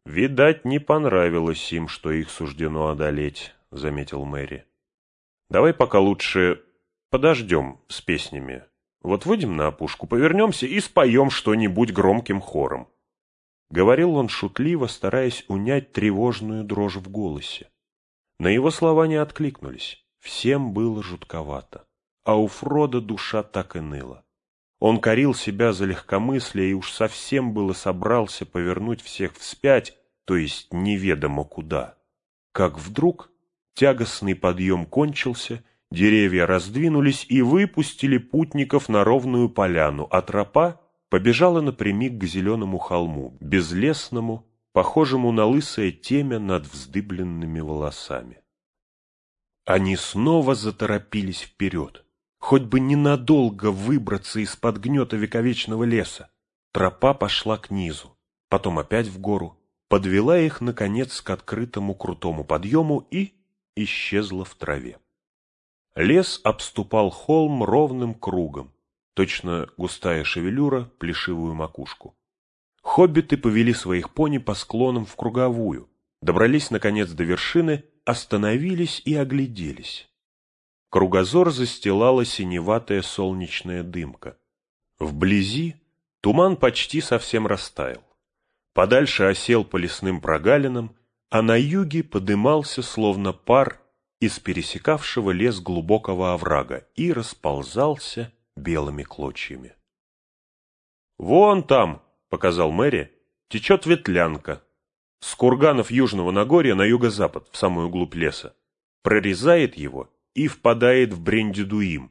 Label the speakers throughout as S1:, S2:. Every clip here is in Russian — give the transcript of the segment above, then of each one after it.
S1: «Видать, не понравилось им, что их суждено одолеть», — заметил Мэри. «Давай пока лучше подождем с песнями. Вот выйдем на опушку, повернемся и споем что-нибудь громким хором». Говорил он шутливо, стараясь унять тревожную дрожь в голосе. На его слова не откликнулись. Всем было жутковато. А у Фрода душа так и ныла. Он корил себя за легкомыслие и уж совсем было собрался повернуть всех вспять, то есть неведомо куда. Как вдруг тягостный подъем кончился, деревья раздвинулись и выпустили путников на ровную поляну, а тропа побежала напрямик к зеленому холму, безлесному, похожему на лысое темя над вздыбленными волосами. Они снова заторопились вперед, хоть бы ненадолго выбраться из-под гнета вековечного леса. Тропа пошла к низу, потом опять в гору, подвела их, наконец, к открытому крутому подъему и исчезла в траве. Лес обступал холм ровным кругом, точно густая шевелюра, плешивую макушку. Хоббиты повели своих пони по склонам в круговую, добрались, наконец, до вершины, остановились и огляделись. Кругозор застилала синеватая солнечная дымка. Вблизи туман почти совсем растаял. Подальше осел по лесным прогалинам, а на юге подымался, словно пар, из пересекавшего лес глубокого оврага и расползался белыми клочьями. «Вон там», — показал Мэри, — «течет ветлянка. С курганов Южного Нагорья на юго-запад, в самую глубь леса. Прорезает его и впадает в Брендидуим.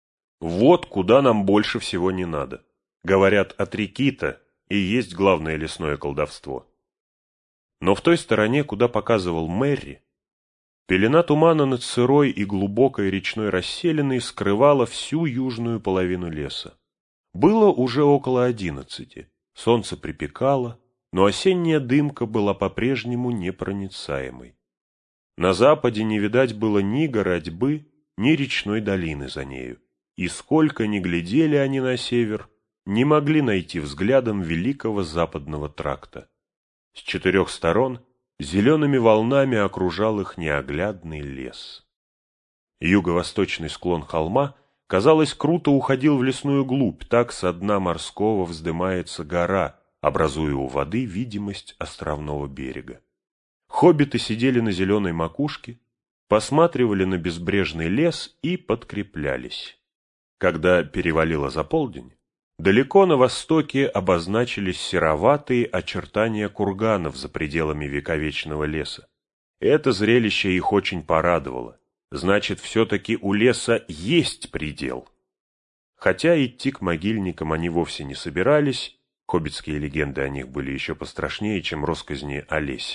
S1: Вот куда нам больше всего не надо. Говорят, от реки-то и есть главное лесное колдовство». Но в той стороне, куда показывал Мэри, пелена тумана над сырой и глубокой речной расселиной скрывала всю южную половину леса. Было уже около 11, солнце припекало, но осенняя дымка была по-прежнему непроницаемой. На западе не видать было ни городьбы, ни речной долины за нею, и сколько ни глядели они на север, не могли найти взглядом великого западного тракта. С 4 сторон зелеными волнами окружал их неоглядный лес. Юго-восточный склон холма, казалось, круто уходил в лесную глубь, так со дна морского вздымается гора, образуя у воды видимость островного берега. Хоббиты сидели на зеленой макушке, посматривали на безбрежный лес и подкреплялись. Когда перевалило за полдень, далеко на востоке обозначились сероватые очертания курганов за пределами вековечного леса. Это зрелище их очень порадовало. Значит, все-таки у леса есть предел. Хотя идти к могильникам они вовсе не собирались, хоббитские легенды о них были еще пострашнее, чем россказни о лесе.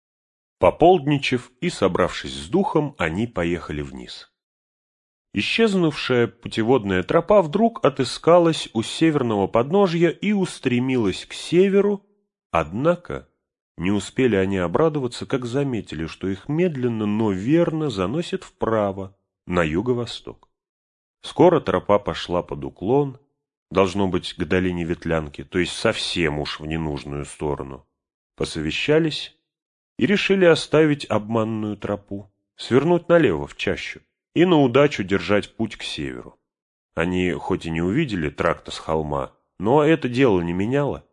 S1: Пополдничав и собравшись с духом, они поехали вниз. Исчезнувшая путеводная тропа вдруг отыскалась у северного подножья и устремилась к северу, однако не успели они обрадоваться, как заметили, что их медленно, но верно заносит вправо, на юго-восток. Скоро тропа пошла под уклон, должно быть, к долине Ветлянки, то есть совсем уж в ненужную сторону. Посовещались и решили оставить обманную тропу, свернуть налево в чащу и на удачу держать путь к северу. Они хоть и не увидели тракта с холма, но это дело не меняло.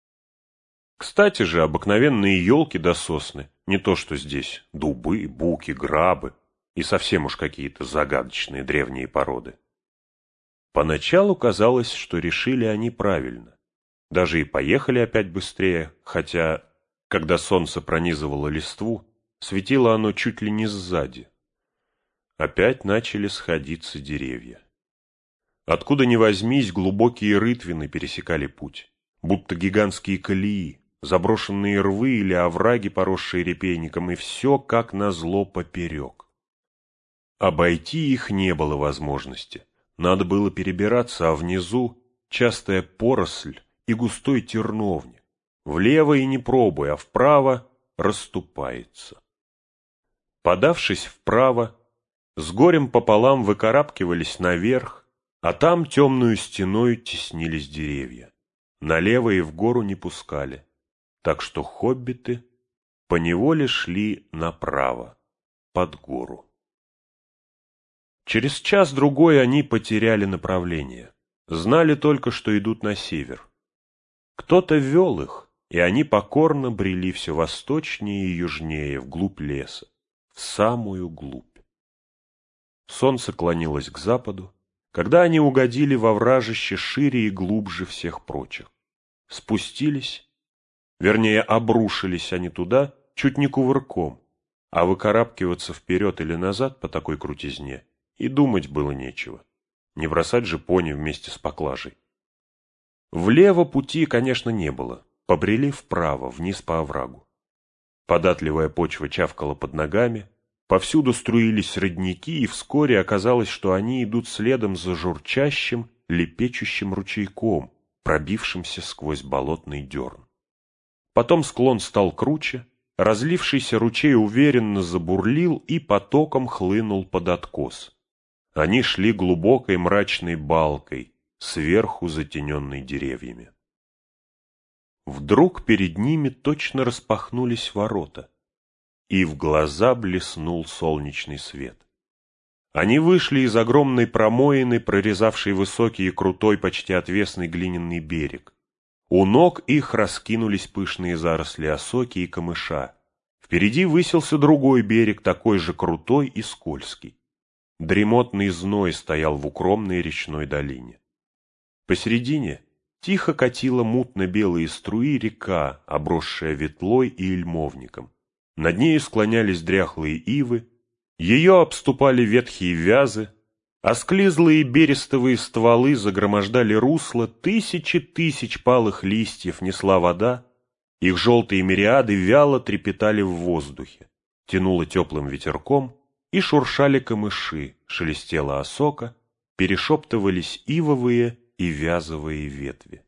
S1: Кстати же, обыкновенные елки да сосны, не то что здесь, дубы, буки, грабы и совсем уж какие-то загадочные древние породы. Поначалу казалось, что решили они правильно. Даже и поехали опять быстрее, хотя, когда солнце пронизывало листву, светило оно чуть ли не сзади. Опять начали сходиться деревья. Откуда ни возьмись, глубокие рытвины пересекали путь, будто гигантские колеи, заброшенные рвы или овраги, поросшие репейником, и все, как назло, поперек. Обойти их не было возможности. Надо было перебираться, а внизу частая поросль и густой терновник. Влево и не пробуй, а вправо расступается. Подавшись вправо, с горем пополам выкарабкивались наверх, а там темную стеной теснились деревья. Налево и в гору не пускали, так что хоббиты поневоле шли направо, под гору. Через час-другой они потеряли направление, знали только, что идут на север. Кто-то вел их, и они покорно брели все восточнее и южнее, вглубь леса, в самую глубь. Солнце клонилось к западу, когда они угодили во вражище шире и глубже всех прочих. Спустились, вернее, обрушились они туда чуть не кувырком, а выкарабкиваться вперед или назад по такой крутизне и думать было нечего. Не бросать же пони вместе с поклажей. Влево пути, конечно, не было. Побрели вправо, вниз по оврагу. Податливая почва чавкала под ногами, повсюду струились родники, и вскоре оказалось, что они идут следом за журчащим, лепечущим ручейком, пробившимся сквозь болотный дерн. Потом склон стал круче, разлившийся ручей уверенно забурлил и потоком хлынул под откос. Они шли глубокой мрачной балкой, сверху затененной деревьями. Вдруг перед ними точно распахнулись ворота, и в глаза блеснул солнечный свет. Они вышли из огромной промоины, прорезавшей высокий и крутой, почти отвесный глиняный берег. У ног их раскинулись пышные заросли осоки и камыша. Впереди высился другой берег, такой же крутой и скользкий. Дремотный зной стоял в укромной речной долине. Посередине тихо катила мутно-белые струи река, обросшая ветлой и эльмовником. Над нею склонялись дряхлые ивы, ее обступали ветхие вязы, осклизлые берестовые стволы загромождали русло, тысячи тысяч палых листьев несла вода, их желтые мириады вяло трепетали в воздухе, тянуло теплым ветерком, и шуршали камыши, шелестела осока, перешептывались ивовые и вязовые ветви.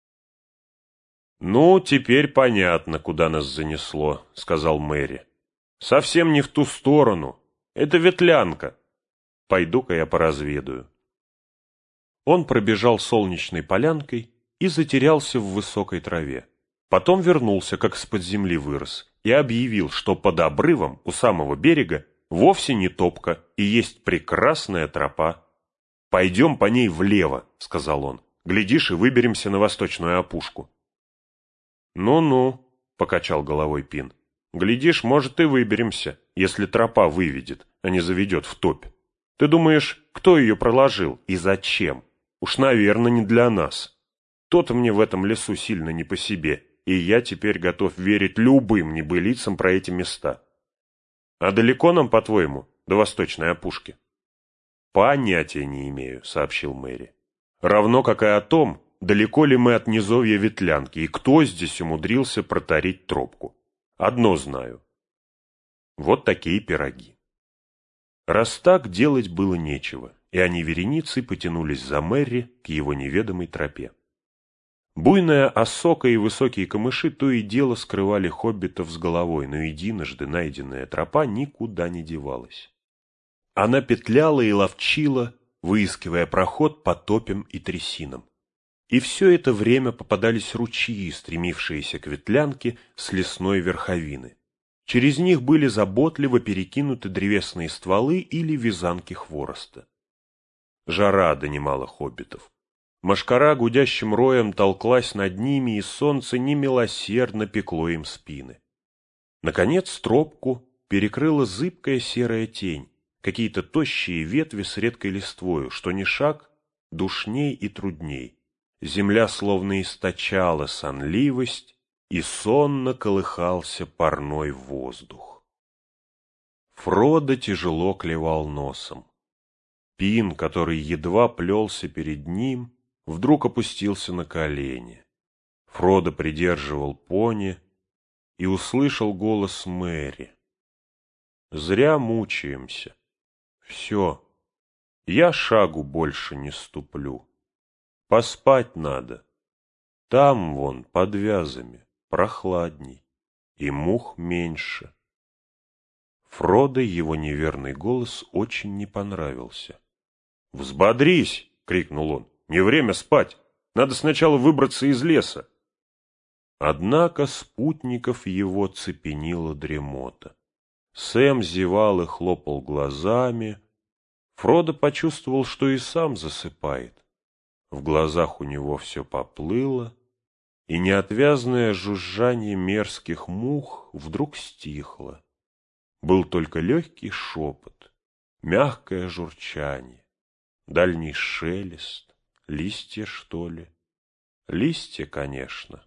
S1: «Ну, теперь понятно, куда нас занесло», — сказал Мэри. «Совсем не в ту сторону. Это ветлянка. Пойду-ка я поразведаю». Он пробежал солнечной полянкой и затерялся в высокой траве. Потом вернулся, как с-под земли вырос, и объявил, что под обрывом у самого берега вовсе не топка и есть прекрасная тропа. «Пойдем по ней влево», — сказал он. «Глядишь, и выберемся на восточную опушку». «Ну-ну», — покачал головой Пин. «Глядишь, может, и выберемся, если тропа выведет, а не заведет в топь. Ты думаешь, кто ее проложил и зачем? Уж, наверное, не для нас. То-то мне в этом лесу сильно не по себе, и я теперь готов верить любым небылицам про эти места. А далеко нам, по-твоему, до восточной опушки?» «Понятия не имею», — сообщил Мэри. «Равно как и о том, далеко ли мы от низовья ветлянки, и кто здесь умудрился протарить тропку. Одно знаю. Вот такие пироги». Раз так, делать было нечего, и они вереницей потянулись за Мэри к его неведомой тропе. Буйная осока и высокие камыши то и дело скрывали хоббитов с головой, но единожды найденная тропа никуда не девалась. Она петляла и ловчила, выискивая проход по топям и трясинам. И все это время попадались ручьи, стремившиеся к ветлянке с лесной верховины. Через них были заботливо перекинуты древесные стволы или вязанки хвороста. Жара донимала хоббитов. Мошкара гудящим роем толклась над ними, и солнце немилосердно пекло им спины. Наконец тропку перекрыла зыбкая серая тень, какие-то тощие ветви с редкой листвою, что ни шаг душней и трудней. Земля словно источала сонливость, и сонно колыхался парной воздух. Фродо тяжело клевал носом. Пин, который едва плелся перед ним, вдруг опустился на колени. Фродо придерживал пони и услышал голос Мэри. «Зря мучаемся. Все, я шагу больше не ступлю. Поспать надо. Там вон, под вязами, прохладней, и мух меньше». Фродо его неверный голос очень не понравился. «Взбодрись!» — крикнул он. «Не время спать. Надо сначала выбраться из леса». Однако спутников его цепенила дремота. Сэм зевал и хлопал глазами. Фродо почувствовал, что и сам засыпает. В глазах у него все поплыло, и неотвязное жужжание мерзких мух вдруг стихло. Был только легкий шепот, мягкое журчание, дальний шелест, листья, что ли? Листья, конечно.